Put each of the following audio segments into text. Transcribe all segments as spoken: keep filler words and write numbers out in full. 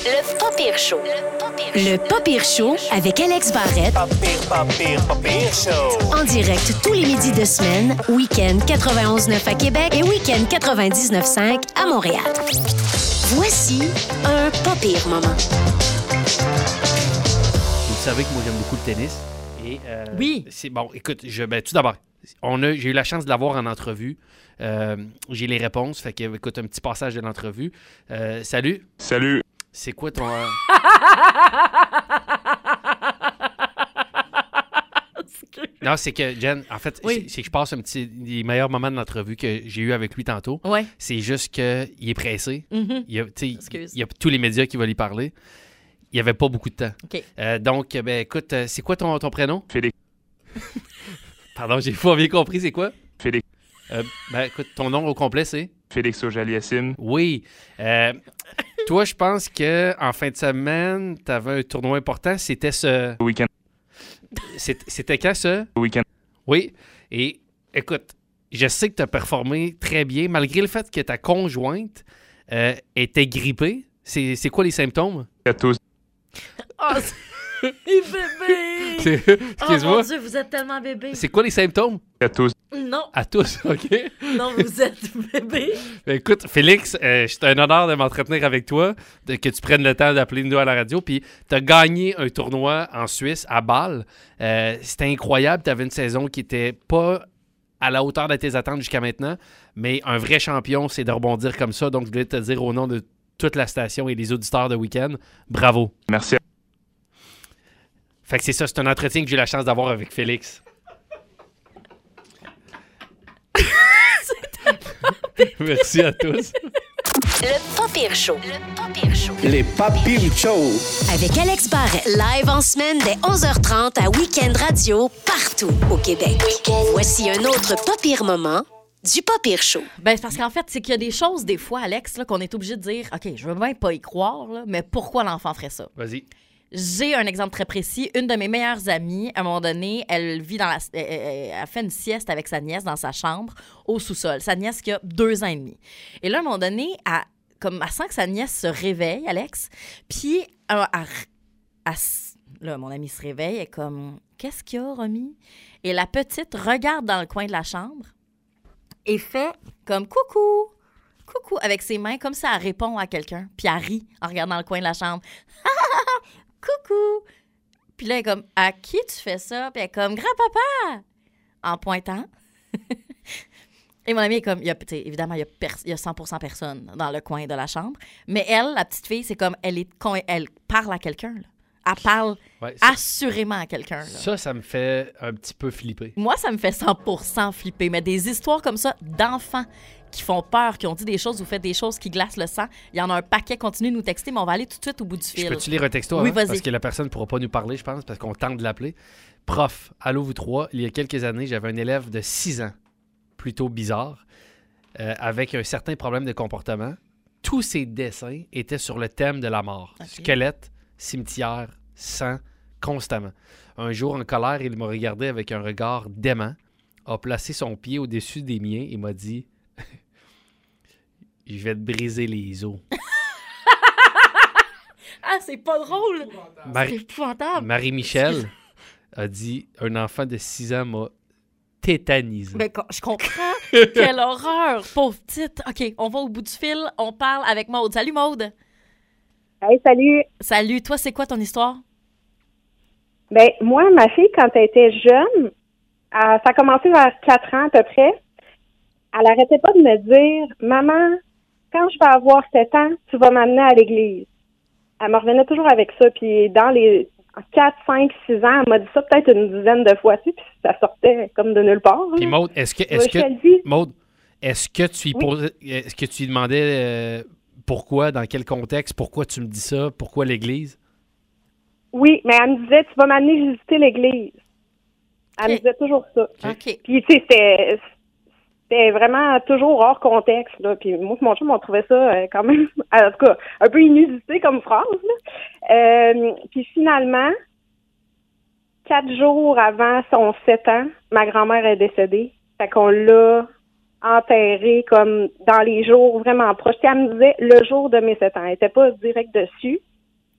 Le Pas Pire Show. Le Pas Pire Show avec Alex Barrette. Pas pire, pas pire, pas pire show. En direct tous les midis de semaine, week-end quatre-vingt-onze neuf à Québec et week-end quatre-vingt-dix-neuf cinq à Montréal. Voici un Pas Pire moment. Vous savez que moi, j'aime beaucoup le tennis. Et, euh, oui. C'est bon. Écoute, je, ben, tout d'abord, on a, j'ai eu la chance de l'avoir en entrevue. Euh, j'ai les réponses. Fait que, écoute, un petit passage de l'entrevue. Euh, salut. Salut. C'est quoi ton... Euh... non, c'est que, Jen, en fait, oui. c'est, c'est que je passe un petit... Les meilleurs moments de l'entrevue que j'ai eu avec lui tantôt. Ouais. C'est juste qu'il est pressé. Mm-hmm. Il y a, il y a tous les médias qui veulent y parler. Il n'y avait pas beaucoup de temps. Okay. Euh, donc, ben écoute, euh, c'est quoi ton, ton prénom? Félix. Pardon, j'ai pas bien compris, c'est quoi? Félix. Euh, ben écoute, ton nom au complet, c'est? Félix Ojaliassine. Oui. Euh, toi, je pense qu'en fin de semaine, tu avais un tournoi important. C'était ce... Le week-end. C'était, c'était quand, ça? Le week-end. Oui. Et écoute, je sais que tu as performé très bien, malgré le fait que ta conjointe euh, était grippée. C'est, c'est quoi les symptômes? À tous. Oh, c'est bébé! C'est... Excuse-moi. Oh mon Dieu, vous êtes tellement bébé. C'est quoi les symptômes? À tous. Non. À tous, OK? Non, vous êtes bébé. Ben, écoute, Félix, euh, c'est un honneur de m'entretenir avec toi, de, que tu prennes le temps d'appeler nous à la radio. Puis, tu as gagné un tournoi en Suisse, à Bâle. Euh, c'était incroyable. Tu avais une saison qui n'était pas à la hauteur de tes attentes jusqu'à maintenant. Mais un vrai champion, c'est de rebondir comme ça. Donc, je voulais te dire au nom de toute la station et des auditeurs de Week-end, bravo. Merci. Fait que c'est ça, c'est un entretien que j'ai eu la chance d'avoir avec Félix. Merci à tous. Le Pas Pire Show. Le Pas Pire Show. Les Pas Pire Show. Avec Alex Barrette, live en semaine dès onze heures trente à Week-end Radio, partout au Québec. Voici un autre Pas Pire moment du Pas Pire Show. Ben, c'est parce qu'en fait, c'est qu'il y a des choses, des fois, Alex, là, qu'on est obligé de dire, OK, je veux bien pas y croire, là, mais pourquoi l'enfant ferait ça? Vas-y. J'ai un exemple très précis. Une de mes meilleures amies, à un moment donné, elle vit dans la... Elle, elle fait une sieste avec sa nièce dans sa chambre, au sous-sol. Sa nièce qui a deux ans et demi. Et là, à un moment donné, elle, comme, elle sent que sa nièce se réveille, Alex, puis elle, elle, elle, là, mon amie se réveille, elle est comme, qu'est-ce qu'il y a, Romy? Et la petite regarde dans le coin de la chambre et fait comme coucou, coucou, avec ses mains, comme ça elle répond à quelqu'un, puis elle rit en regardant le coin de la chambre. Coucou! Puis là, elle est comme, à qui tu fais ça? Puis elle est comme, grand-papa! En pointant. Et mon amie est comme, il y a, évidemment, il y, a pers- il y a cent pour cent personne dans le coin de la chambre. Mais elle, la petite fille, c'est comme, elle, est, elle parle à quelqu'un, là. Elle parle ouais, ça, assurément à quelqu'un. Là. Ça, ça me fait un petit peu flipper. Moi, ça me fait cent pour cent flipper. Mais des histoires comme ça d'enfants qui font peur, qui ont dit des choses ou fait des choses qui glacent le sang, il y en a un paquet. Continuez de nous texter, mais on va aller tout de suite au bout du fil. Je peux-tu lire un texto oui, avant? vas-y. Parce que la personne ne pourra pas nous parler, je pense, parce qu'on tente de l'appeler. Prof, allô vous trois, il y a quelques années, j'avais un élève de six ans, plutôt bizarre, euh, avec un certain problème de comportement. Tous ses dessins étaient sur le thème de la mort. Okay. Squelette, cimetière, sang, constamment. Un jour, en colère, il m'a regardé avec un regard dément, a placé son pied au-dessus des miens et m'a dit « Je vais te briser les os. » Ah, c'est pas drôle! Marie... C'est épouvantable! Marie-Michel a dit « Un enfant de six ans m'a tétanisé. » Mais je comprends! Quelle horreur! Pauvre petite! OK, on va au bout du fil, on parle avec Maude. Salut, Maude! Hey, salut! Salut! Toi, c'est quoi ton histoire? Ben moi, ma fille, quand elle était jeune, elle, ça a commencé vers quatre ans à peu près, elle arrêtait pas de me dire « Maman, quand je vais avoir sept ans, tu vas m'amener à l'église. » Elle me revenait toujours avec ça, puis dans les quatre, cinq, six ans, elle m'a dit ça peut-être une dizaine de fois, puis ça sortait comme de nulle part. Puis Maude, est-ce que, est-ce que, Maude, est-ce que tu lui oui. posais, est-ce que tu lui demandais euh, pourquoi, dans quel contexte, pourquoi tu me dis ça, pourquoi l'église? Oui, mais elle me disait, tu vas m'amener visiter l'église. Elle okay. me disait toujours ça. Okay. Puis, tu sais, c'était, c'était vraiment toujours hors contexte, là. Puis, moi et mon chum, on trouvait ça euh, quand même, en tout cas, un peu inusité comme phrase, là. Euh, puis, finalement, quatre jours avant son sept ans, ma grand-mère est décédée. Fait qu'on l'a enterrée comme dans les jours vraiment proches. Puis, elle me disait le jour de mes sept ans. Elle n'était pas direct dessus.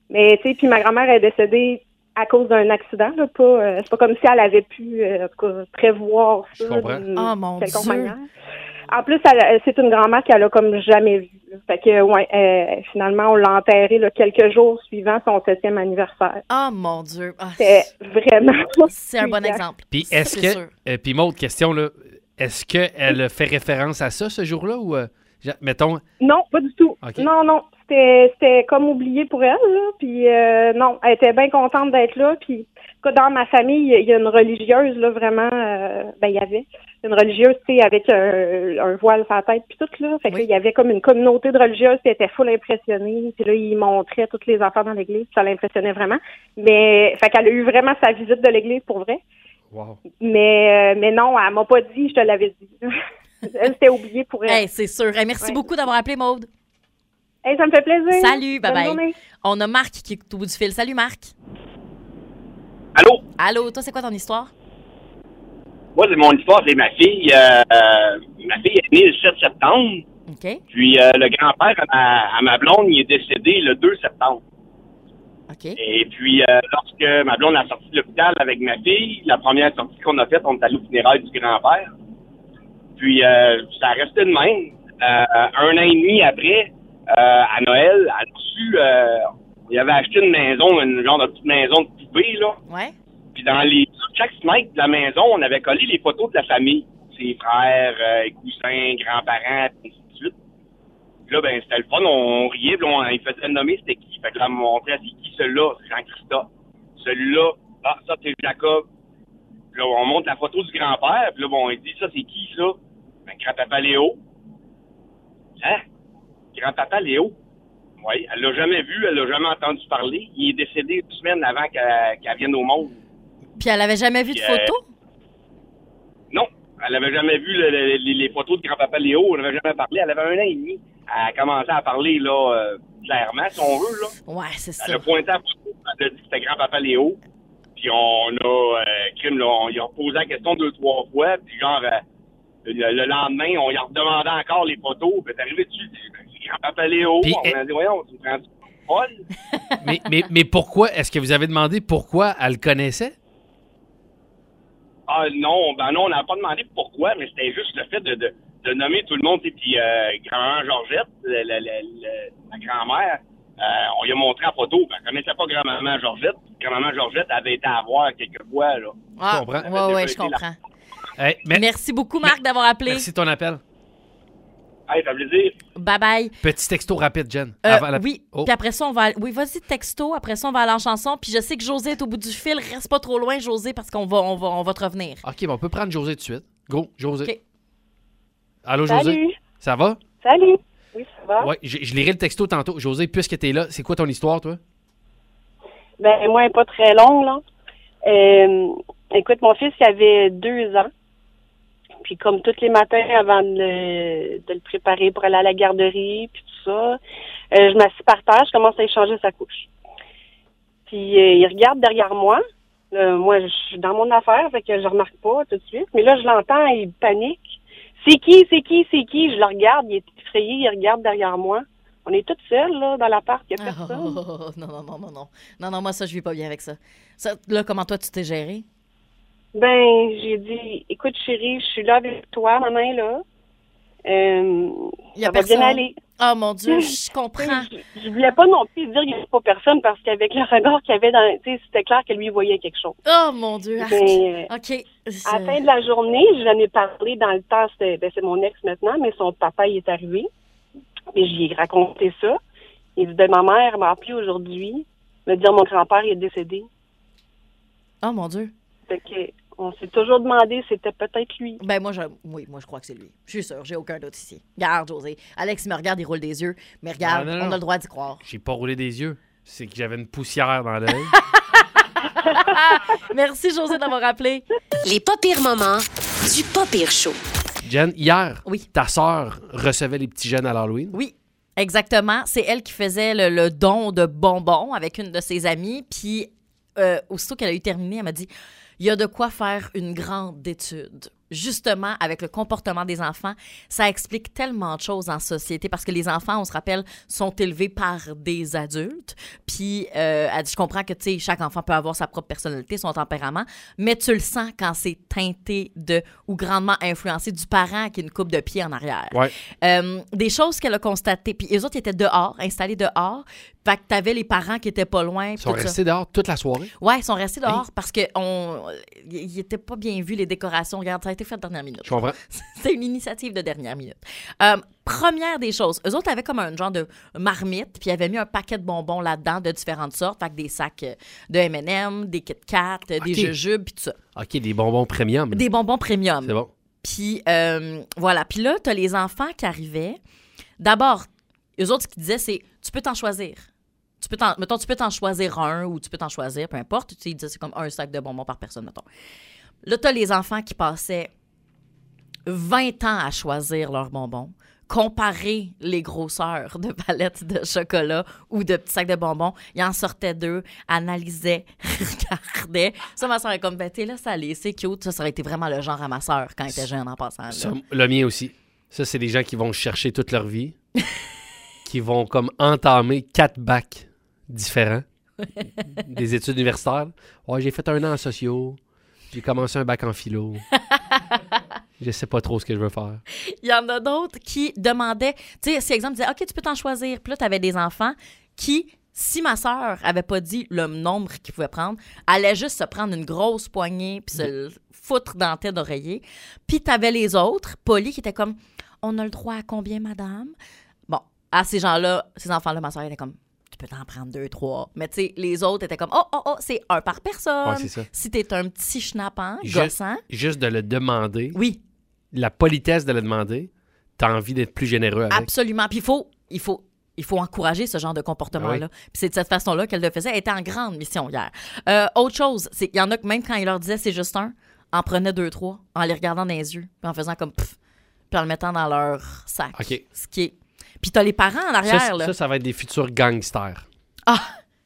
Mais, tu sais, puis ma grand-mère est décédée à cause d'un accident, là, pas, euh, c'est pas comme si elle avait pu, euh, en tout cas, prévoir ça. Je comprends. d'une Oh, mon quelconque Dieu. manière. En plus, elle- c'est une grand-mère qu'elle a comme jamais vue. là. Fait que, ouais, euh, finalement, on l'a enterrée là, quelques jours suivant son septième anniversaire. Oh, mon Dieu. Ah, C'était vraiment... c'est un bon fuyant. exemple. Puis est-ce C'est que. sûr. euh, puis Maud, question, là. Est-ce qu'elle fait référence à ça ce jour-là ou. euh, ja- mettons. Non, pas du tout. Ok. Non, non. C'était, c'était comme oublié pour elle, là. Puis euh, non, elle était bien contente d'être là. Puis en tout cas, dans ma famille, il y a une religieuse, là, vraiment. Euh, ben, il y avait une religieuse, tu sais, avec un, un voile sur la tête, puis tout, là. Fait que Oui. là, il y avait comme une communauté de religieuses qui était full impressionnée. Puis là, ils montraient toutes les affaires dans l'église. Ça l'impressionnait vraiment. Mais, fait qu'elle a eu vraiment sa visite de l'église pour vrai. Wow. Mais, euh, mais non, elle m'a pas dit, je te l'avais dit. Elle s'était oubliée pour elle. Hey, c'est sûr. Hey, merci Ouais. beaucoup d'avoir appelé, Maude. Hey, ça me fait plaisir. Salut, Bonne bye-bye. journée. On a Marc qui est au bout du fil. Salut, Marc. Allô? Allô, toi, c'est quoi ton histoire? Moi, c'est mon histoire, c'est ma fille. Euh, euh, ma fille est née le sept septembre. OK. Puis euh, le grand-père à ma, à ma blonde, il est décédé le deux septembre. OK. Et puis, euh, lorsque ma blonde a sorti de l'hôpital avec ma fille, la première sortie qu'on a faite, on est allé au funérailles du grand-père. Puis, euh, ça restait de même. Euh, un an et demi après, euh, à Noël, elle a reçu... Euh, il avait acheté une maison, une genre de petite maison de poupée, là. Ouais. Puis dans les sur chaque fenêtre de la maison, on avait collé les photos de la famille. Ses frères, euh, cousins, grands-parents, et ainsi de suite. Puis là, ben, c'était le fun, on riait, puis on, il faisait nommer c'était qui. Fait que là, on montrait c'est qui celui-là, c'est Jean-Christophe. Celui-là, ah, ça, c'est Jacob. Puis là, on montre la photo du grand-père, puis là, bon, il dit, ça, c'est qui, ça? Ben, grand-papa Léo. Hein? Grand-papa Léo? Oui, elle l'a jamais vu, elle l'a jamais entendu parler. Il est décédé une semaine avant qu'elle, qu'elle vienne au monde. Puis elle avait jamais vu de Puis, euh, photos? Non, elle avait jamais vu le- le- les, les photos de grand-papa Léo, elle n'avait jamais parlé. Elle avait un an et demi. Elle a commencé à parler, là, euh, clairement, si on veut, là. Ouais, c'est Elle ça. a pointé à la photo, elle a dit que c'était grand-papa Léo. Puis on a, euh, crime, là, on lui a posé la question deux, trois fois, puis genre, euh, le, le lendemain, on lui a redemandé encore les photos, puis t'es arrivé dessus, c'est grand-papa Léo. Puis, on a dit, voyons, tu me prends du folle? mais, mais, mais pourquoi? Est-ce que vous avez demandé pourquoi elle le connaissait? Ah non, ben non, on n'a pas demandé pourquoi, mais c'était juste le fait de, de, de nommer tout le monde, et puis euh, grand-mère Georgette, le- le- le- le- la grand-mère, euh, on lui a montré en photo, ben, elle connaissait pas grand-maman Georgette, grand-maman Georgette avait été à voir quelques fois, là. Ah, comprends. ouais, Elle ouais, avait je été là. comprends. Hey, mais- Merci beaucoup, Marc, d'avoir appelé. Merci de ton appel. Hey, ça fait plaisir. Bye-bye. Petit texto rapide, Jen. Euh, avant la- Oui, Oh. puis après ça, on va... Oui, vas-y, texto. Après ça, on va aller en chanson. Puis je sais que José est au bout du fil. Reste pas trop loin, José, parce qu'on va, on va, on va te revenir. OK, bon, on peut prendre José tout de suite. Go, José. OK. Allô, José? Salut. Ça va? Salut. Oui, ça va? Ouais, je, je lirai le texto tantôt. José, puisque t'es là, c'est quoi ton histoire, toi? Ben, moi, elle est pas très longue, là. Euh, écoute, mon fils, il avait deux ans. Puis comme tous les matins, avant de le, de le préparer pour aller à la garderie, puis tout ça, euh, je m'assis par terre, je commence à échanger sa couche. Puis euh, il regarde derrière moi. Euh, moi, je suis dans mon affaire, fait que je remarque pas tout de suite. Mais là, je l'entends, il panique. C'est qui, c'est qui, c'est qui? Je le regarde, il est effrayé, il regarde derrière moi. On est toutes seules, là, dans l'appart, il n'y a Oh, personne. non, non, non, non, non. Non, non, moi, ça, je vis pas bien avec ça. ça. Là, comment toi, tu t'es géré? Ben, j'ai dit, écoute, chérie, je suis là avec toi, maman est là. Euh, Il y a ça va personne. bien aller. Oh, mon Dieu, je comprends. Je, je voulais pas non plus dire qu'il n'y avait pas personne parce qu'avec le regard qu'il y avait dans, tu sais, c'était clair que lui il voyait quelque chose. Oh, mon Dieu. arc. Mais, euh, OK. à la fin de la journée, je l'en ai parlé dans le temps, c'était, ben, c'est mon ex maintenant, mais son papa il est arrivé. Et j'y ai raconté ça. Il dit, ben, ma mère m'a appelé aujourd'hui, me dire mon grand-père est décédé. Oh, mon Dieu. Fait que, on s'est toujours demandé si c'était peut-être lui. Ben, moi, je, oui, moi, je crois que c'est lui. Je suis sûre, j'ai aucun doute ici. Regarde, José. Alex, il me regarde, il roule des yeux. Mais regarde, Ah, non, non, on non. a le droit d'y croire. J'ai pas roulé des yeux. C'est que j'avais une poussière dans l'œil. Merci, José, d'avoir appelé. Les pas pires moments du pas pire show. Jen, hier, Oui. ta sœur recevait les petits jeunes à l'Halloween. Oui, exactement. C'est elle qui faisait le, le don de bonbons avec une de ses amies. Puis, euh, aussitôt qu'elle a eu terminé, elle m'a dit « Il y a de quoi faire une grande étude. » justement, avec le comportement des enfants, ça explique tellement de choses en société parce que les enfants, on se rappelle, sont élevés par des adultes. Puis, euh, elle dit, je comprends que, tu sais, chaque enfant peut avoir sa propre personnalité, son tempérament, mais tu le sens quand c'est teinté de ou grandement influencé du parent qui a une coupe de pied en arrière. Ouais. Euh, des choses qu'elle a constatées. Puis, eux autres, ils étaient dehors, installés dehors. Fait que t'avais les parents qui étaient pas loin. Ils sont tout restés ça. dehors toute la soirée? Ouais, ils sont restés dehors Hey. parce qu'ils n'étaient pas bien vus, les décorations. Regarde, ça a été fait de dernière minute. Je comprends. C'est une initiative de dernière minute. Euh, première des choses, eux autres avaient comme un genre de marmite, puis ils avaient mis un paquet de bonbons là-dedans de différentes sortes. Fait que des sacs euh, de M and M, des Kit Kat, euh, des Ok. jujubes, puis tout ça. OK, des bonbons premium. là. Des bonbons premium. C'est bon. Puis, euh, voilà. Puis là, t'as les enfants qui arrivaient. D'abord, eux autres, ce qu'ils disaient, c'est tu peux t'en choisir. Tu peux t'en, mettons, tu peux t'en choisir un ou tu peux t'en choisir, peu importe. Tu sais, ils disaient c'est comme un sac de bonbons par personne, mettons. Là, t'as les enfants qui passaient vingt ans à choisir leurs bonbons, comparer les grosseurs de palettes de chocolat ou de petits sacs de bonbons. Ils en sortaient deux, analysaient, regardaient. Ça, ma soeur est comme, ben, t'es là, salé, c'est cute. Ça, ça aurait été vraiment le genre à ma soeur quand elle était jeune en passant. Là. Ça, le mien aussi. Ça, c'est des gens qui vont chercher toute leur vie, qui vont comme entamer quatre bacs différents, des études universitaires. Ouais, j'ai fait un an en sociaux, j'ai commencé un bac en philo. Je sais pas trop ce que je veux faire. Il y en a d'autres qui demandaient, tu sais, si exemple disait, OK, tu peux t'en choisir. Puis là, tu avais des enfants qui, si ma sœur avait pas dit le nombre qu'ils pouvaient prendre, allait juste se prendre une grosse poignée puis se le foutre dans la tête d'oreiller. Puis tu avais les autres, polis, qui étaient comme, on a le droit à combien, madame? Bon, à ces gens-là, ces enfants-là, ma sœur était comme, tu peux t'en prendre deux, trois. Mais tu sais, les autres étaient comme, oh, oh, oh, c'est un par personne. Ouais, c'est ça. Si t'es un petit schnappant, Juste- gossant. Juste de le demander, Oui. la politesse de le demander, t'as envie d'être plus généreux avec. Absolument. Puis il faut, il faut, il faut encourager ce genre de comportement-là. Oui. Puis c'est de cette façon-là qu'elle le faisait. Elle était en grande mission hier. Euh, autre chose, c'est qu'il y en a que même quand il leur disait c'est juste un, en prenaient deux, trois, en les regardant dans les yeux, puis en faisant comme pff, puis en le mettant dans leur sac. OK. Ce qui est... Puis t'as les parents en arrière, Ça, là. ça, ça va être des futurs gangsters. Ah!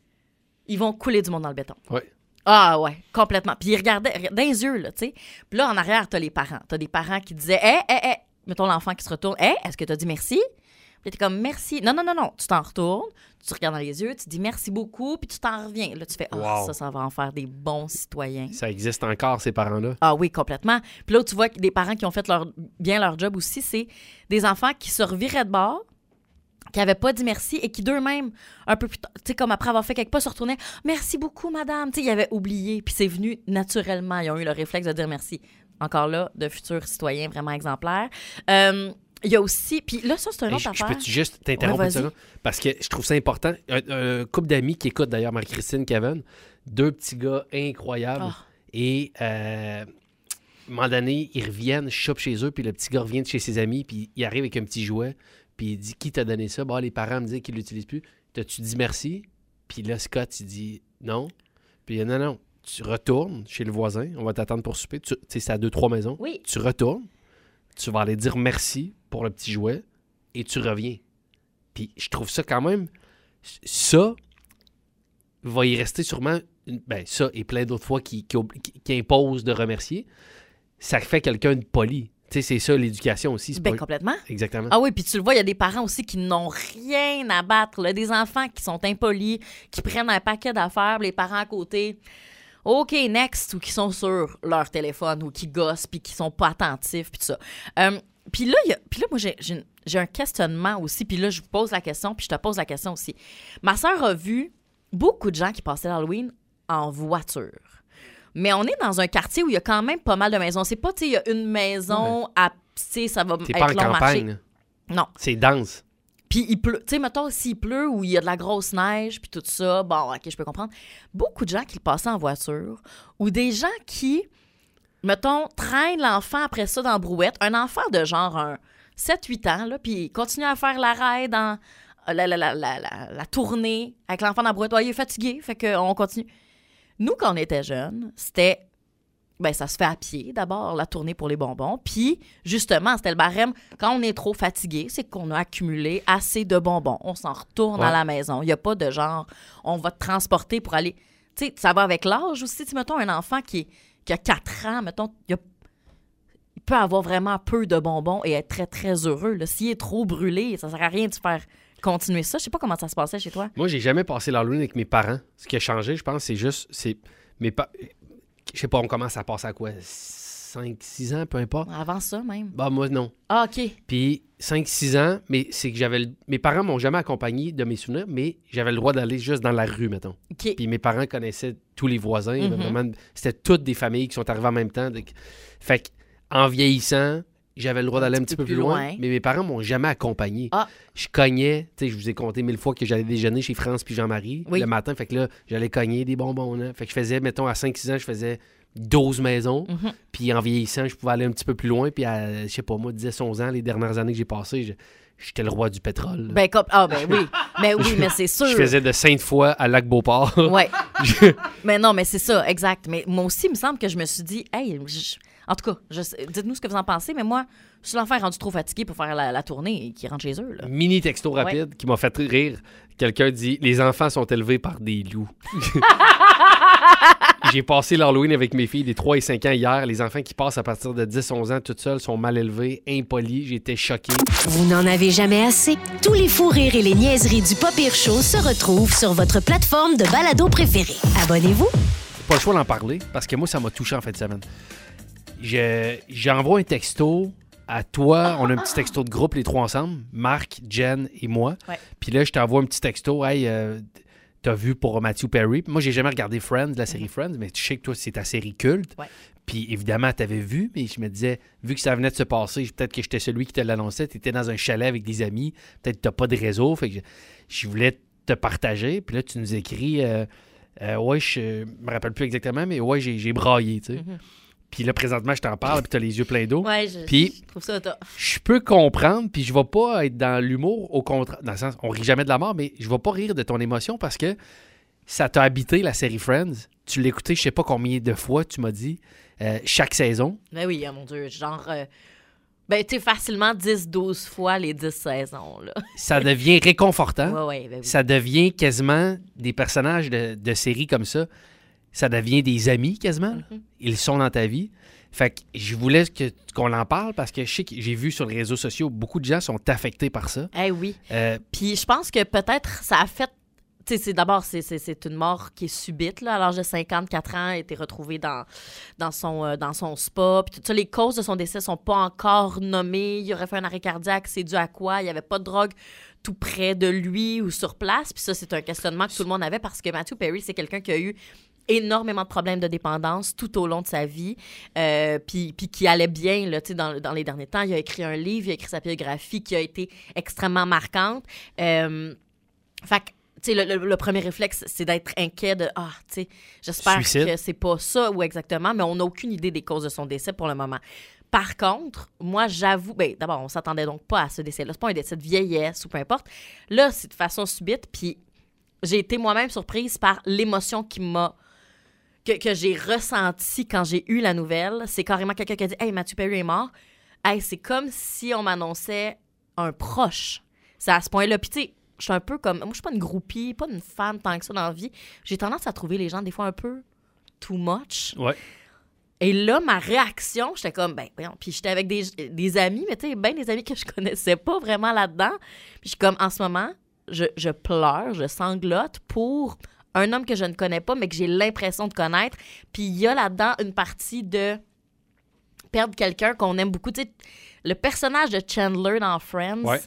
Ils vont couler du monde dans le béton. Oui. Ah ouais, complètement. Puis ils regardaient regardaient dans les yeux, là, tu sais. Puis là, en arrière, t'as les parents. T'as des parents qui disaient « Hé, hé, hé! » Mettons l'enfant qui se retourne. « Hé, est-ce que t'as dit merci? » Puis t'es comme « Merci. » Non, non, non, non. Tu t'en retournes, tu te regardes dans les yeux, tu dis « Merci beaucoup », puis tu t'en reviens. Là, tu fais « Ah, Wow. ça, ça va en faire des bons citoyens. » Ça existe encore, ces parents-là. Ah oui, complètement. Puis là où tu vois que des parents qui ont fait leur, bien leur job aussi, c'est des enfants qui se reviraient de bord, qui n'avaient pas dit merci et qui d'eux-mêmes, un peu plus tard, tu sais, comme après avoir fait quelques pas, se retournaient « Merci beaucoup, madame ». Tu sais, ils avaient oublié, puis c'est venu naturellement. Ils ont eu le réflexe de dire merci. Encore là, de futurs citoyens vraiment exemplaires. Euh, Il y a aussi... Puis là, ça, c'est une Hey, autre je, je affaire. peux-tu juste t'interrompre Ouais, une vas-y. seconde? Parce que je trouve ça important. Un, un couple d'amis qui écoutent d'ailleurs Marie-Christine, Kevin, deux petits gars incroyables. Ah. Et euh, à un moment donné, ils reviennent, je chope chez eux, puis le petit gars revient de chez ses amis, puis il arrive avec un petit jouet, puis il dit « Qui t'a donné ça? » Bon, les parents me disent qu'ils ne l'utilisent plus. T'as-tu dit merci? Puis là, Scott, il dit non. Puis il dit non, non, tu retournes chez le voisin, on va t'attendre pour souper. Tu sais, c'est à deux, trois maisons. Oui. Tu retournes, tu vas aller dire merci pour le petit jouet et tu reviens. Puis je trouve ça quand même. Ça va y rester sûrement. Une, ben, ça et plein d'autres fois qui, qui, qui, qui imposent de remercier. Ça fait quelqu'un de poli. Tu sais, c'est ça l'éducation aussi. C'est Ben, pas... complètement. Exactement. Ah oui, puis tu le vois, il y a des parents aussi qui n'ont rien à battre. Là. Des enfants qui sont impolis, qui prennent un paquet d'affaires, puis les parents à côté, OK, next, ou qui sont sur leur téléphone, ou qui gossent, puis qui sont pas attentifs, puis tout ça. Euh, puis là, il y a- puis là, moi, j'ai, j'ai, j'ai un questionnement aussi, puis là, je vous pose la question, puis je te pose la question aussi. Ma sœur a vu beaucoup de gens qui passaient l'Halloween en voiture. Mais on est dans un quartier où il y a quand même pas mal de maisons. C'est pas, tu sais, il y a une maison à, tu sais, ça va T'es être pas en long marché. campagne. là. Non. C'est dense. Puis il pleut. Tu sais, mettons, s'il pleut ou il y a de la grosse neige, puis tout ça, bon, OK, je peux comprendre. Beaucoup de gens qui le passaient en voiture ou des gens qui, mettons, traînent l'enfant après ça dans la brouette. Un enfant de genre un sept huit ans, là, puis il continue à faire l'arrêt dans la, la, la, la, la, la tournée avec l'enfant dans la brouette. Ouais, il est fatigué, fait qu'on continue. Nous, quand on était jeunes, c'était... Ben, ça se fait à pied, d'abord, la tournée pour les bonbons. Puis, justement, c'était le barème. Quand on est trop fatigué, c'est qu'on a accumulé assez de bonbons. On s'en retourne Ouais. à la maison. Il n'y a pas de genre, on va te transporter pour aller... Tu sais, ça va avec l'âge aussi. Tu sais, mettons, un enfant qui, est- qui a quatre ans, mettons, il, a- il peut avoir vraiment peu de bonbons et être très, très heureux. Là. S'il est trop brûlé, ça sert à rien de faire continuer ça. Je sais pas comment ça se passait chez toi. Moi, j'ai jamais passé l'Halloween avec mes parents. Ce qui a changé, je pense, c'est juste... c'est mes pa... Je sais pas, on commence à passer à quoi? cinq six ans, peu importe. Avant ça, même. Bah, moi, non. Ah, OK. Puis cinq six ans, mais c'est que j'avais... Le... Mes parents m'ont jamais accompagné de mes souvenirs, mais j'avais le droit d'aller juste dans la rue, mettons. OK. Puis mes parents connaissaient tous les voisins. Mm-hmm. Vraiment, c'était toutes des familles qui sont arrivées en même temps. Fait qu'en vieillissant, j'avais le droit d'aller un petit peu plus loin, loin, mais mes parents m'ont jamais accompagné. Ah. Je cognais, tu sais, je vous ai compté mille fois que j'allais déjeuner chez France puis Jean-Marie oui. le matin. Fait que là, j'allais cogner des bonbons. Là. Fait que je faisais, mettons, à cinq six ans, je faisais douze maisons. Mm-hmm. Puis en vieillissant, je pouvais aller un petit peu plus loin. Puis à, je sais pas, moi, dix onze ans, les dernières années que j'ai passées, je, j'étais le roi du pétrole. Là. Ben, comme, ah, ben oui. Mais oui, mais c'est sûr. Je faisais de Sainte-Foy à Lac-Beauport. Ouais. je... Mais non, mais c'est ça, exact. Mais moi aussi, il me semble que je me suis dit, hey, je... en tout cas, je... dites-nous ce que vous en pensez, mais moi, je suis l'enfant rendu trop fatigué pour faire la, la tournée et qui rentre chez eux. Là. Mini texto rapide ouais. qui m'a fait rire. Quelqu'un dit « Les enfants sont élevés par des loups. » J'ai passé l'Halloween avec mes filles des trois et cinq ans hier. Les enfants qui passent à partir de dix onze ans toutes seules sont mal élevés, impolis. J'étais choqué. Vous n'en avez jamais assez? Tous les fous rires et les niaiseries du Pas Pire Show se retrouvent sur votre plateforme de balado préférée. Abonnez-vous. Pas le choix d'en parler parce que moi, ça m'a touché en fin de semaine. Je, j'envoie un texto à toi. On a un petit texto de groupe, les trois ensemble. Marc, Jen et moi. Ouais. Puis là, je t'envoie un petit texto. Hey, euh, t'as vu pour Matthew Perry. Moi, j'ai jamais regardé Friends, la série mm-hmm. Friends, mais tu sais que toi, c'est ta série culte. Ouais. Puis évidemment, t'avais vu, mais je me disais, vu que ça venait de se passer, peut-être que j'étais celui qui te l'annonçait. T'étais dans un chalet avec des amis. Peut-être que t'as pas de réseau. Fait que je, je voulais te partager. Puis là, tu nous écris, euh, euh, ouais, je me rappelle plus exactement, mais ouais, j'ai, j'ai braillé, tu sais. Mm-hmm. Puis là, présentement, je t'en parle, puis t'as les yeux pleins d'eau. Ouais, je, puis, je trouve ça tough. Je peux comprendre, puis je vais pas être dans l'humour, au contraire, dans le sens, on rit jamais de la mort, mais je vais pas rire de ton émotion parce que ça t'a habité, la série Friends. Tu l'as écouté, je sais pas combien de fois, tu m'as dit, euh, chaque saison. Ben oui, oh mon Dieu, genre... Euh... Ben, tu sais, facilement dix douze fois les dix saisons, là. Ça devient réconfortant. Ouais, ouais, ben oui. Ça devient quasiment des personnages de, de séries comme ça. Ça devient des amis quasiment. Mm-hmm. Ils sont dans ta vie. Fait que je voulais que, qu'on en parle parce que je sais que j'ai vu sur les réseaux sociaux, beaucoup de gens sont affectés par ça. Eh oui. Euh, Puis je pense que peut-être ça a fait... Tu sais, c'est, d'abord, c'est, c'est, c'est une mort qui est subite. Là, à l'âge de cinquante-quatre ans, elle a été retrouvée dans, dans, son, euh, dans son spa. Puis tout ça, les causes de son décès sont pas encore nommées. Il aurait fait un arrêt cardiaque. C'est dû à quoi? Il n'y avait pas de drogue tout près de lui ou sur place. Puis ça, c'est un questionnement que tout le monde avait parce que Matthew Perry, c'est quelqu'un qui a eu énormément de problèmes de dépendance tout au long de sa vie, euh, puis, puis qui allait bien là, dans, dans les derniers temps. Il a écrit un livre, il a écrit sa biographie qui a été extrêmement marquante. Euh, fait que, tu sais, le, le, le premier réflexe, c'est d'être inquiet de « Ah, tu sais, j'espère Suicide. que c'est pas ça ou exactement », mais on n'a aucune idée des causes de son décès pour le moment. Par contre, moi, j'avoue... Bien, d'abord, on s'attendait donc pas à ce décès-là. C'est pas un décès de vieillesse ou peu importe. Là, c'est de façon subite, puis j'ai été moi-même surprise par l'émotion qui m'a... Que, que j'ai ressenti quand j'ai eu la nouvelle. C'est carrément quelqu'un qui a dit « Hey, Matthew Perry est mort. » Hey, c'est comme si on m'annonçait un proche. C'est à ce point-là. Puis tu sais, je suis un peu comme... Moi, je suis pas une groupie, pas une fan tant que ça dans la vie. J'ai tendance à trouver les gens des fois un peu too much. Ouais. Et là, ma réaction, j'étais comme, ben, voyons. Puis j'étais avec des, des amis, mais tu sais, ben des amis que je connaissais pas vraiment là-dedans. Puis je suis comme, en ce moment, je, je pleure, je sanglote pour... un homme que je ne connais pas, mais que j'ai l'impression de connaître. Puis il y a là-dedans une partie de perdre quelqu'un qu'on aime beaucoup. Tu sais, le personnage de Chandler dans Friends ouais.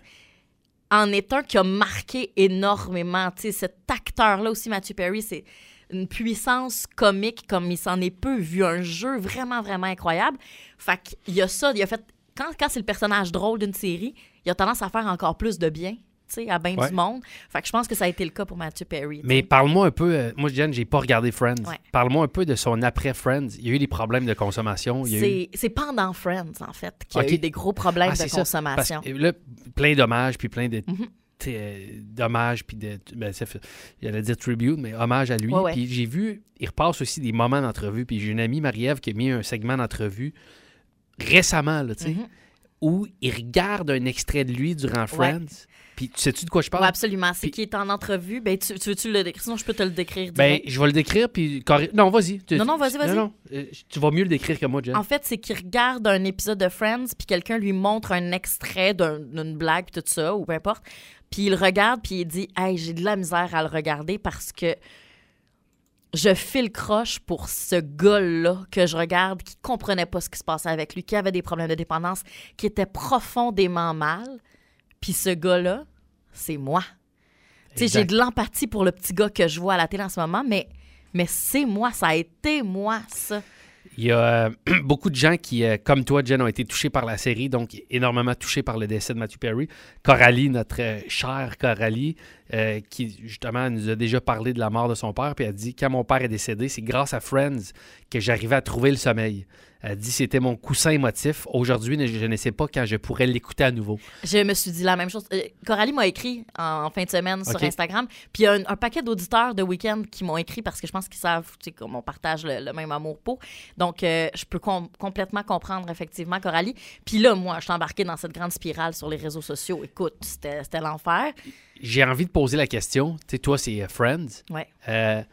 en est un qui a marqué énormément. Tu sais, cet acteur-là aussi, Matthew Perry, c'est une puissance comique comme il s'en est peu vu. Un jeu vraiment, vraiment incroyable. Fait qu'il y a ça. Il a fait... Quand, quand c'est le personnage drôle d'une série, il a tendance à faire encore plus de bien. À bien ouais. du monde. Fait que je pense que ça a été le cas pour Matthew Perry. T'sais. Mais parle-moi un peu, euh, moi, Jen, j'ai pas regardé Friends. Ouais. Parle-moi un peu de son après-Friends. Il y a eu des problèmes de consommation. Il y a c'est, eu... c'est pendant Friends, en fait, qu'il y okay. a eu des gros problèmes ah, de consommation. Parce que, là, plein d'hommages, puis plein de... Mm-hmm. Euh, d'hommages, puis de... Ben, ça fait, j'allais dire tribute, mais hommage à lui. Ouais, ouais. Puis j'ai vu, il repasse aussi des moments d'entrevue, puis j'ai une amie, Marie-Ève, qui a mis un segment d'entrevue récemment, là, tu sais. Mm-hmm. où il regarde un extrait de lui durant Friends. Ouais. Puis, tu sais-tu de quoi je parle? Oui, absolument. C'est puis, qui est en entrevue. Ben, tu, tu veux-tu le décrire? Sinon, je peux te le décrire Ben, direct. je vais le décrire, puis... Non, vas-y. Tu, non, non, vas-y, vas-y. Non, non, euh, tu vas mieux le décrire que moi, Jen. En fait, c'est qu'il regarde un épisode de Friends, puis quelqu'un lui montre un extrait d'un, d'une blague, puis tout ça, ou peu importe. Puis il regarde, puis il dit « Hey, j'ai de la misère à le regarder parce que je file croche pour ce gars-là que je regarde, qui comprenait pas ce qui se passait avec lui, qui avait des problèmes de dépendance, qui était profondément mal. Puis ce gars-là, c'est moi. » Tu sais, j'ai de l'empathie pour le petit gars que je vois à la télé en ce moment, mais, mais c'est moi, ça a été moi, ça. Il y a euh, beaucoup de gens qui, euh, comme toi, Jen, ont été touchés par la série, donc énormément touchés par le décès de Matthew Perry. Coralie, notre euh, chère Coralie, euh, qui justement nous a déjà parlé de la mort de son père, puis elle a dit, quand mon père est décédé, c'est grâce à Friends que j'arrivais à trouver le sommeil. Elle dit, c'était mon coussin émotif. Aujourd'hui, je ne sais pas quand je pourrais l'écouter à nouveau. Je me suis dit la même chose. Euh, Coralie m'a écrit en, en fin de semaine sur okay. Instagram. Puis il y a un, un paquet d'auditeurs de week-end qui m'ont écrit parce que je pense qu'ils savent qu'on partage le, le même amour pour. Donc, euh, je peux com- complètement comprendre, effectivement, Coralie. Puis là, moi, je suis embarquée dans cette grande spirale sur les réseaux sociaux. Écoute, c'était, c'était l'enfer. J'ai envie de poser la question. Tu sais, toi, c'est uh, Friends. Oui. Euh,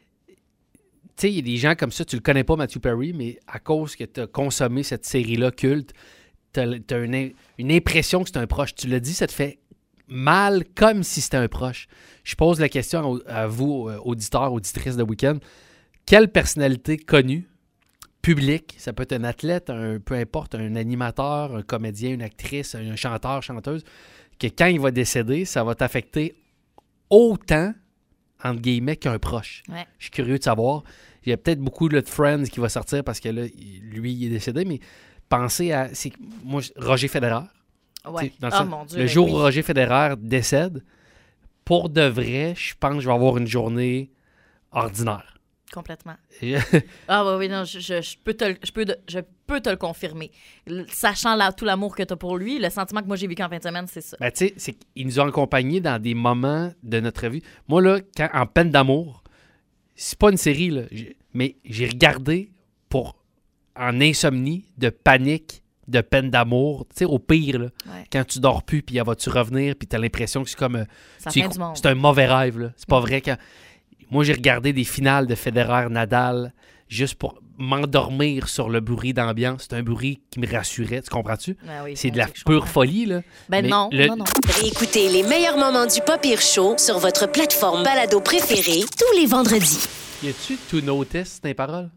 Tu sais, il y a des gens comme ça, tu le connais pas, Matthew Perry, mais à cause que tu as consommé cette série-là culte, tu as une, une impression que c'est un proche. Tu l'as dit, ça te fait mal comme si c'était un proche. Je pose la question à, à vous, auditeurs, auditrices de Week-end. Quelle personnalité connue, publique, ça peut être un athlète, un, peu importe, un animateur, un comédien, une actrice, un chanteur, chanteuse, que quand il va décéder, ça va t'affecter autant, entre guillemets, qu'un proche. Ouais. Je suis curieux de savoir. Il y a peut-être beaucoup là, de Friends qui va sortir parce que là, lui, il est décédé, mais pensez à... C'est, moi, Roger Federer. Ouais. Dans le, oh, sens, mon Dieu, le jour oui. où Roger Federer décède, pour de vrai, je pense que je vais avoir une journée ordinaire. Complètement. ah oui, oui, non, je, je, je, peux te, je, peux de, je peux te le confirmer. Sachant la, tout l'amour que tu as pour lui, le sentiment que moi j'ai vécu en fin de semaine, c'est ça. Ben, tu sais, c'est qu'ils nous ont accompagnés dans des moments de notre vie. Moi, là, quand, en peine d'amour, c'est pas une série, là, j'ai, mais j'ai regardé pour en insomnie, de panique, de peine d'amour, tu sais, au pire, là, ouais. quand tu dors plus, puis elle va-tu revenir, puis t'as l'impression que c'est comme... Ça tu, fin du monde. C'est un mauvais rêve, là. C'est pas vrai quand... Moi, j'ai regardé des finales de Federer-Nadal juste pour m'endormir sur le bruit d'ambiance. C'est un bruit qui me rassurait, tu comprends-tu? Ah oui, c'est de la pure folie, là. Ben mais non, le... non, non. Réécoutez les meilleurs moments du Pas Pire Show sur votre plateforme balado préférée tous les vendredis. Y a-tu to notice tes paroles?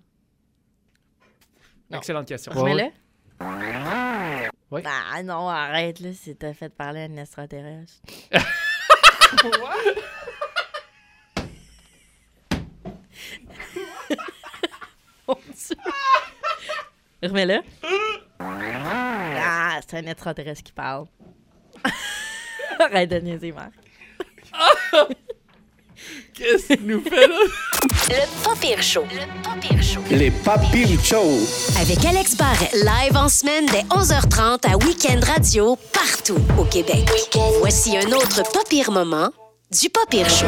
Non. Excellente question. Je mets-le? Oui. Ah non, arrête, là, si t'as fait parler à une extraterrestre. Mon Dieu. Remets-le. Ah, c'est un extraterrestre qui parle. Arrête de niaiser, Marc. Qu'est-ce qu'il nous fait, là? Le Pas Pire Show. Le Pas Pire Show. Les Pas Pire Show. Avec Alex Barrette, live en semaine dès onze heures trente à Week-end Radio, partout au Québec. Voici un autre Pas Pire moment du Pas Pire Show.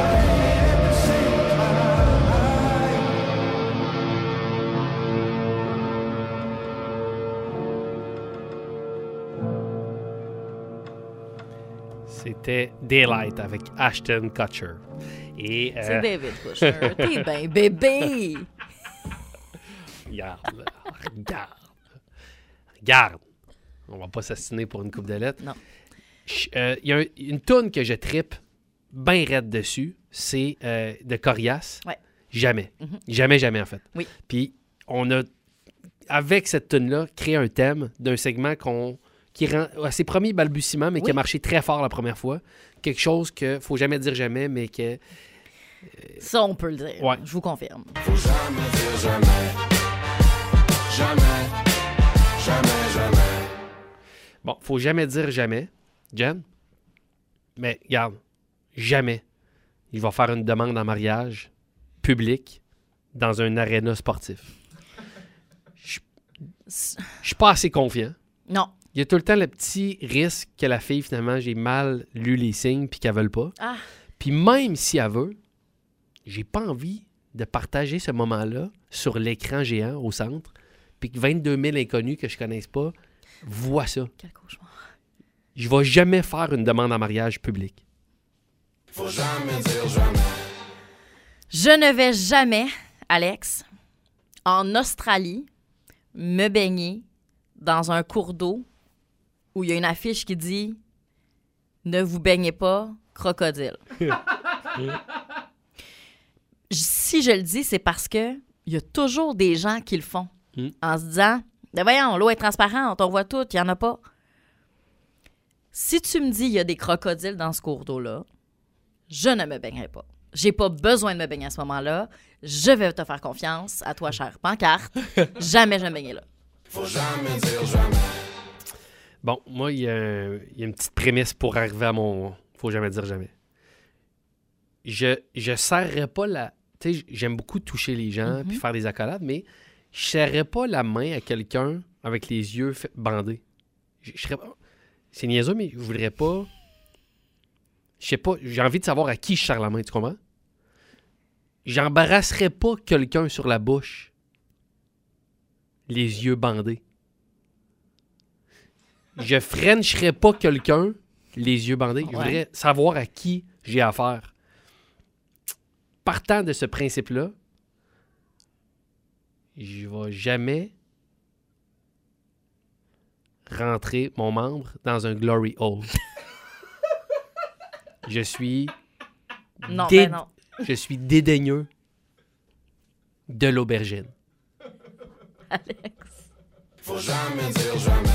C'était Daylight avec Ashton Kutcher. Et, euh... C'est David Kutcher. T'es ben bébé! Regarde, là. regarde. Regarde. On va pas s'assiner pour une coupe de lettres. Non. Il euh, y a un, une toune que je trippe bien raide dessus. C'est euh, de Corias. Ouais. Jamais. Mm-hmm. Jamais, jamais, en fait. Oui. Puis, on a, avec cette toune-là, créé un thème d'un segment qu'on qui rend à ses premiers balbutiements, mais oui. qui a marché très fort la première fois. Quelque chose que faut jamais dire jamais, mais que... Euh... Ça, on peut le dire. Ouais. Je vous confirme. Faut jamais dire jamais. Jamais. Jamais, jamais. Bon, faut jamais dire jamais, Jen. Mais regarde, jamais il va faire une demande en mariage public dans un aréna sportif. Je suis pas assez confiant. Non. Il y a tout le temps le petit risque que la fille, finalement, j'ai mal lu les signes puis qu'elle veut pas. Ah. Puis même si elle veut, j'ai pas envie de partager ce moment-là sur l'écran géant au centre puis que vingt-deux mille inconnus que je connaisse pas vois ça. Quel cauchemar. Je vais jamais faire une demande en mariage publique. Faut jamais dire jamais. Je ne vais jamais, Alex, en Australie, me baigner dans un cours d'eau où il y a une affiche qui dit « Ne vous baignez pas, crocodile ». Si je le dis, c'est parce que il y a toujours des gens qui le font mm. en se disant « Voyons, l'eau est transparente, on voit tout, il n'y en a pas. » Si tu me dis qu'il y a des crocodiles dans ce cours d'eau-là, je ne me baignerai pas. J'ai pas besoin de me baigner à ce moment-là. Je vais te faire confiance à toi, chère pancarte. Jamais je vais me baigner là. Faut jamais dire jamais. Bon, moi, il y, y a une petite prémisse pour arriver à mon faut jamais dire jamais. Je je serrerais pas la... Tu sais, j'aime beaucoup toucher les gens puis Mm-hmm. faire des accolades, mais je serrerais pas la main à quelqu'un avec les yeux fait- bandés. Je, je serais pas... C'est niaiseux, mais je voudrais pas... Je sais pas, j'ai envie de savoir à qui je serre la main, tu comprends? J'embarrasserais pas quelqu'un sur la bouche, les yeux bandés. Je frencherais pas quelqu'un, les yeux bandés. Je voudrais Ouais. savoir à qui j'ai affaire. Partant de ce principe-là, je vais jamais rentrer mon membre dans un glory hole. Je suis... Non, dé- ben non. Je suis dédaigneux de l'aubergine. Alex. Faut jamais dire jamais.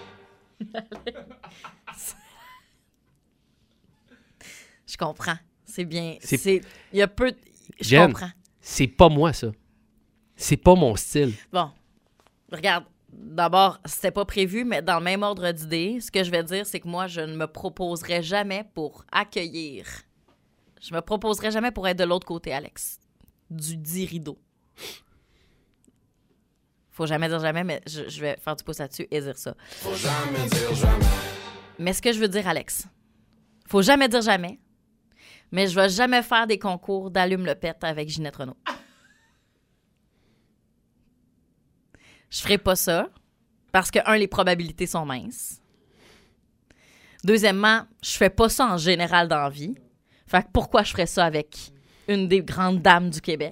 Je comprends. C'est bien. C'est- C'est... Il y a peu... de- Je Jen, comprends. c'est pas moi, ça. C'est pas mon style. Bon, regarde. D'abord, c'était pas prévu, mais dans le même ordre d'idée, ce que je vais dire, c'est que moi, je ne me proposerai jamais pour accueillir. Je me proposerai jamais pour être de l'autre côté, Alex. Du dit rideau. Faut jamais dire jamais, mais je, je vais faire du pouce là-dessus et dire ça. Faut jamais dire jamais. Mais ce que je veux dire, Alex, faut jamais dire jamais, mais je vais jamais faire des concours d'allume le pet avec Ginette Renault. Je ferai pas ça parce que, un, les probabilités sont minces. Deuxièmement, je fais pas ça en général dans la vie. Fait que pourquoi je ferais ça avec une des grandes dames du Québec?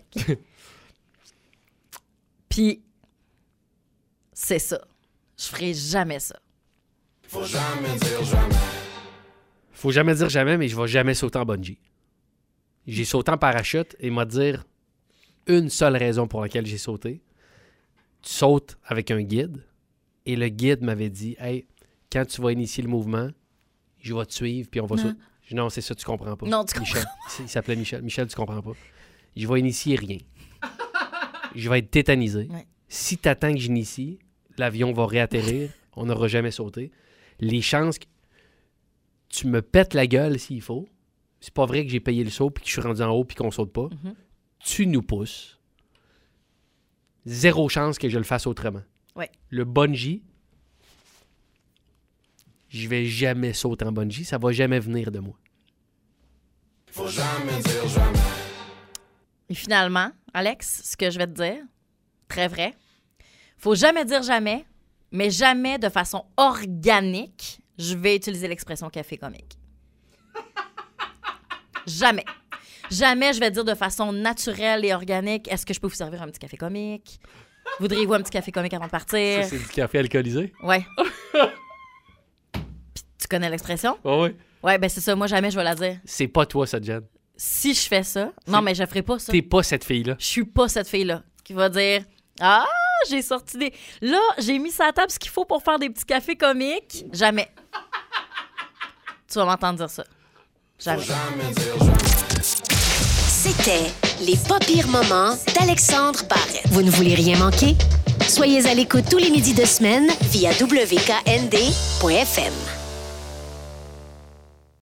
Puis, c'est ça. Je ferai jamais ça. Faut jamais dire jamais. Faut jamais dire jamais, mais je vais jamais sauter en bungee. J'ai sauté en parachute et m'a dire une seule raison pour laquelle j'ai sauté. Tu sautes avec un guide et le guide m'avait dit « Hey, quand tu vas initier le mouvement, je vais te suivre puis on va Non. sauter. » Non, c'est ça, tu comprends pas. Non, tu Michel. Il s'appelait Michel. Michel, tu comprends pas. Je vais initier rien. Je vais être tétanisé. Ouais. Si tu attends que j'initie, l'avion va réatterrir. On n'aura jamais sauté. Les chances que tu me pètes la gueule s'il faut, c'est pas vrai que j'ai payé le saut puis que je suis rendu en haut puis qu'on saute pas. Mhm. Tu nous pousses. Zéro chance que je le fasse autrement. Ouais. Le bungee, je vais jamais sauter en bungee. Ça va jamais venir de moi. Faut jamais dire jamais. Et finalement, Alex, ce que je vais te dire, très vrai, faut jamais dire jamais, mais jamais de façon organique, je vais utiliser l'expression café comique. Jamais. Jamais je vais dire de façon naturelle et organique, est-ce que je peux vous servir un petit café comique? Voudriez-vous un petit café comique avant de partir? Ça, c'est du café alcoolisé? Ouais. Puis, tu connais l'expression? Oh oui. Ouais, ben c'est ça. Moi, jamais je vais la dire. C'est pas toi, ça, Jen. Si je fais ça, non, mais je ferai pas ça. T'es pas cette fille-là. Je suis pas cette fille-là qui va dire « Ah, j'ai sorti des... Là, j'ai mis sur la table ce qu'il faut pour faire des petits cafés comiques. » Jamais. Tu vas m'entendre dire ça. Jamais. Faut jamais dire jamais. C'était les pas pires moments d'Alexandre Barrette. Vous ne voulez rien manquer? Soyez à l'écoute tous les midis de semaine via W K N D point F M.